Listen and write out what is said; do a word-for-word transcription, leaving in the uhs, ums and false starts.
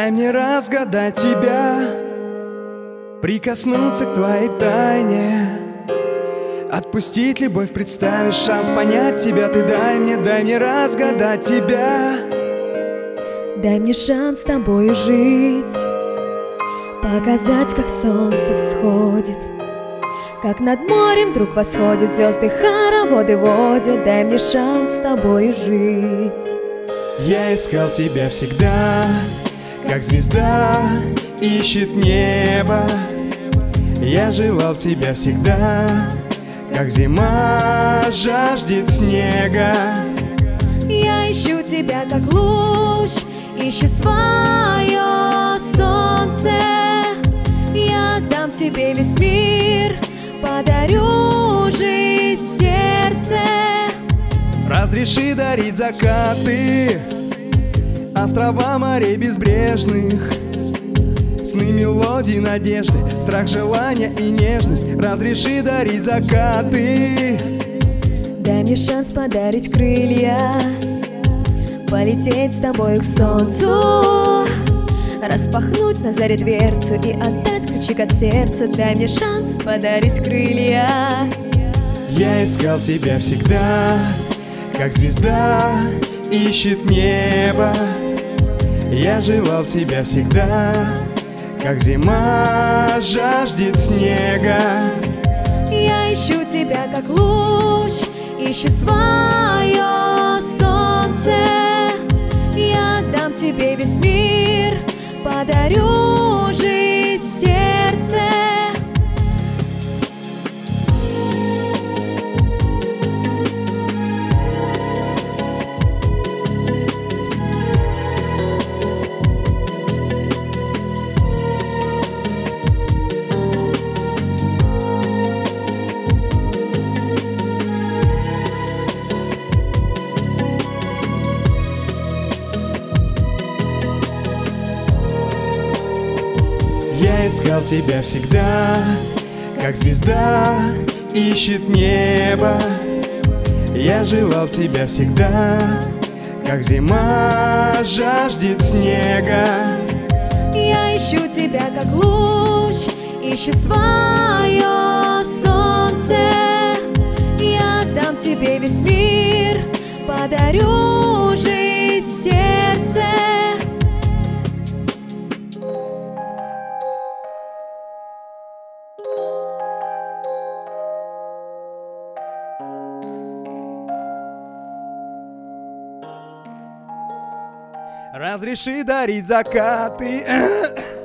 Дай мне разгадать тебя, прикоснуться к твоей тайне, отпустить любовь, представишь шанс понять тебя. Ты дай мне, дай мне разгадать тебя. Дай мне шанс с тобою жить, показать, как солнце всходит, как над морем вдруг восходят звезды, хороводы водят. Дай мне шанс с тобою жить. Я искал тебя всегда, как звезда ищет небо. Я желал тебя всегда, как зима жаждет снега. Я ищу тебя, как луч ищет свое солнце. Я дам тебе весь мир, подарю жизнь, сердце. Разреши дарить закаты, острова морей безбрежных, сны, мелодии, надежды, страх, желание и нежность. Разреши дарить закаты. Дай мне шанс подарить крылья, полететь с тобой к солнцу, распахнуть на заре дверцу и отдать ключик от сердца. Дай мне шанс подарить крылья. Я искал тебя всегда, как звезда ищет небо. Я желал тебя всегда, как зима жаждет снега. Я ищу тебя, как луч ищет свое солнце. Я дам тебе весь мир, подарю жизнь, сердце. Я искал тебя всегда, как звезда ищет небо. Я желал тебя всегда, как зима жаждет снега. Я ищу тебя, как луч ищет свое солнце. Я дам тебе весь мир, подарю жизнь, сердце. Разреши дарить закаты,